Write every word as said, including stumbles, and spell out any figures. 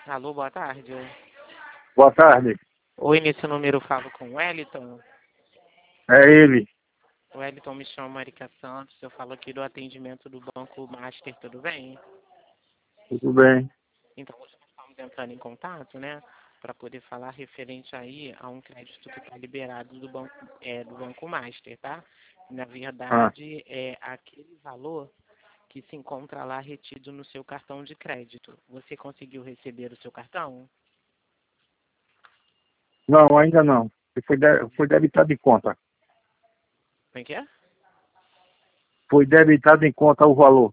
Alô, boa tarde. Boa tarde. Oi, nesse número eu falo com o Wellington. É ele. O Wellington, me chama Marika Santos, eu falo aqui do atendimento do Banco Master, tudo bem? Tudo bem. Então, hoje nós estamos entrando em contato, né, para poder falar referente aí a um crédito que está liberado do Banco, é, do Banco Master, tá? Na Ah, verdade, é aquele valor que se encontra lá retido no seu cartão de crédito. Você conseguiu receber o seu cartão? não, ainda não. Foi, de, foi debitado em conta. Como é que é? Foi debitado em conta o valor.